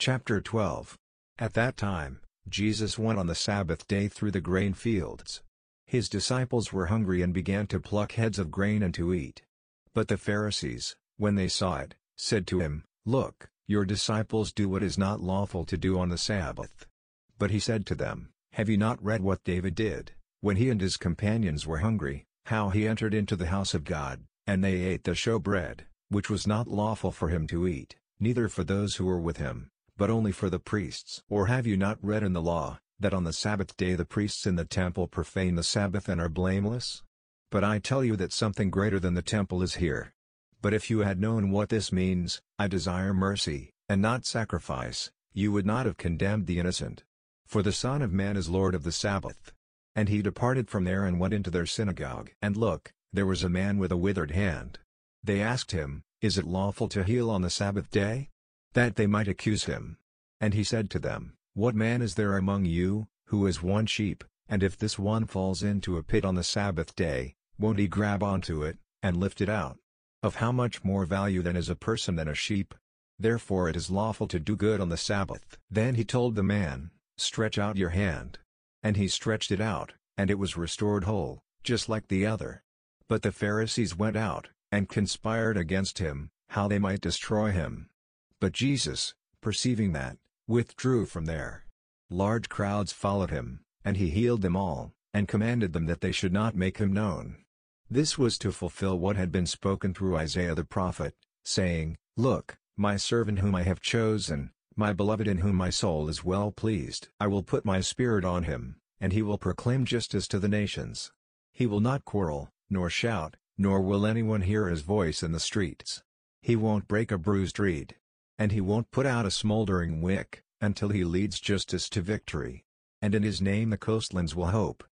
Chapter 12. At that time, Jesus went on the Sabbath day through the grain fields. His disciples were hungry and began to pluck heads of grain and to eat. But the Pharisees, when they saw it, said to him, "Look, your disciples do what is not lawful to do on the Sabbath." But he said to them, "Have you not read what David did, when he and his companions were hungry, how he entered into the house of God, and they ate the showbread, which was not lawful for him to eat, neither for those who were with him, but only for the priests? Or have you not read in the law, that on the Sabbath day the priests in the temple profane the Sabbath and are blameless? But I tell you that something greater than the temple is here. But if you had known what this means, 'I desire mercy, and not sacrifice,' you would not have condemned the innocent. For the Son of Man is Lord of the Sabbath." And he departed from there and went into their synagogue. And look, there was a man with a withered hand. They asked him, "Is it lawful to heal on the Sabbath day?" that they might accuse him. And he said to them, "What man is there among you, who has one sheep, and if this one falls into a pit on the Sabbath day, won't he grab onto it, and lift it out? Of how much more value then is a person than a sheep? Therefore it is lawful to do good on the Sabbath." Then he told the man, "Stretch out your hand." And he stretched it out, and it was restored whole, just like the other. But the Pharisees went out, and conspired against him, how they might destroy him. But Jesus, perceiving that, withdrew from there. Large crowds followed him, and he healed them all, and commanded them that they should not make him known. This was to fulfill what had been spoken through Isaiah the prophet, saying, "Look, my servant whom I have chosen, my beloved in whom my soul is well pleased. I will put my spirit on him, and he will proclaim justice to the nations. He will not quarrel, nor shout, nor will anyone hear his voice in the streets. He won't break a bruised reed. And he won't put out a smoldering wick, until he leads justice to victory. And in his name the coastlands will hope."